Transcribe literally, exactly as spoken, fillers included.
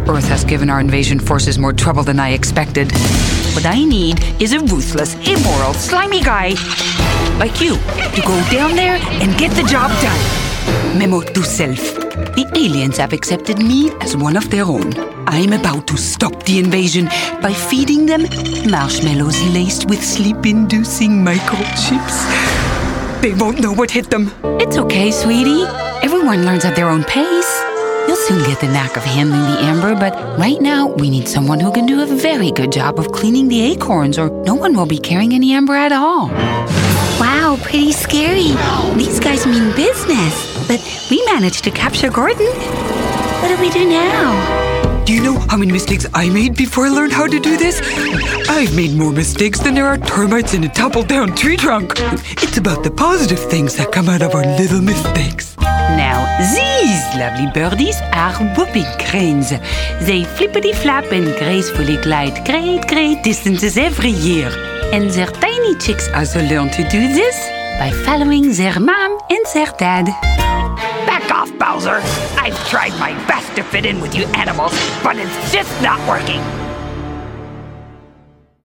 Earth has given our invasion forces more trouble than I expected. What I need is a ruthless, immoral, slimy guy like you to go down there and get the job done. Memo to self. The aliens have accepted me as one of their own. I'm about to stop the invasion by feeding them marshmallows laced with sleep-inducing microchips. They won't know what hit them. It's okay, sweetie. Everyone learns at their own pace. You'll soon get the knack of handling the amber, but right now we need someone who can do a very good job of cleaning the acorns, or no one will be carrying any amber at all. Wow, pretty scary. These guys mean business. But we managed to capture Gordon. What do we do now? Do you know how many mistakes I made before I learned how to do this? I've made more mistakes than there are termites in a toppled-down tree trunk. It's about the positive things that come out of our little mistakes. Now, these lovely birdies are whooping cranes. They flippity-flap and gracefully glide great, great distances every year. And their tiny chicks also learn to do this by following their mom and their dad. Back off, Bowser! I've tried my best to fit in with you animals, but it's just not working.